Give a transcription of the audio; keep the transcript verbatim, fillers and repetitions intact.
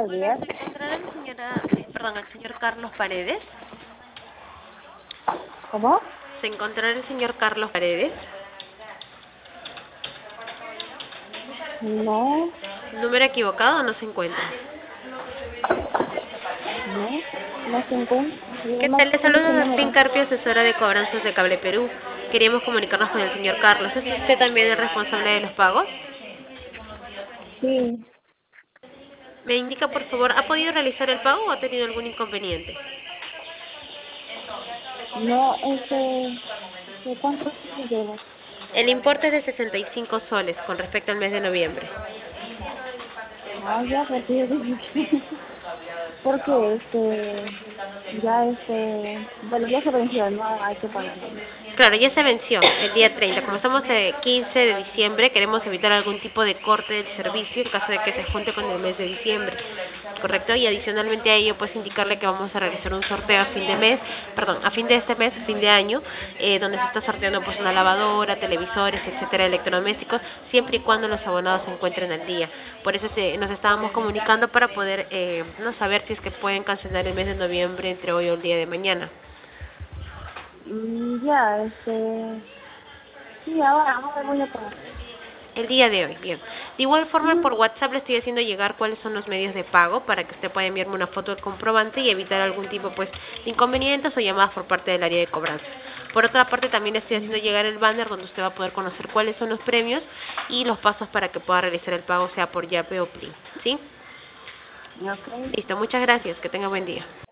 buenos días. ¿Se encontrará el señora, perdón, el señor Carlos Paredes? ¿Cómo? ¿Se encontrará el señor Carlos Paredes? No, Número equivocado o no se encuentra. no, no se encuentra. Yo ¿Qué no tal? Le tengo ese saluda número. Martín Carpio, asesora de cobranzas de Cable Perú. Queríamos comunicarnos con el señor Carlos. ¿Es usted también el responsable de los pagos? Sí, Me indica, por favor, ¿ha podido realizar el pago o ha tenido algún inconveniente? no, este, ¿de cuánto se lleva? El importe es de sesenta y cinco soles con respecto al mes de noviembre. Ah, ya, porque yo dije que, porque este, ya este, bueno, ya se venció, no hay que pagarlo. Claro, ya se venció el día treinta. Como estamos el quince de diciembre, queremos evitar algún tipo de corte del servicio en caso de que se junte con el mes de diciembre. ¿Correcto? Y adicionalmente a ello, pues indicarle que vamos a realizar un sorteo a fin de mes, perdón, a fin de este mes, a fin de año, eh, donde se está sorteando pues una lavadora, televisores, etcétera, electrodomésticos, siempre y cuando los abonados se encuentren al día. Por eso se, nos estábamos comunicando para poder eh, no saber si es que pueden cancelar el mes de noviembre entre hoy o el día de mañana. Mm, ya, este, sí, ahora, ahora voy a pagar. El día de hoy, bien. De igual forma, Ujú. por WhatsApp le estoy haciendo llegar cuáles son los medios de pago para que usted pueda enviarme una foto del comprobante y evitar algún tipo pues de inconvenientes o llamadas por parte del área de cobranza. Por otra parte, también le estoy haciendo llegar el banner donde usted va a poder conocer cuáles son los premios y los pasos para que pueda realizar el pago, sea por Yape o Plin. ¿Sí? Ok. Listo, muchas gracias. Que tenga buen día.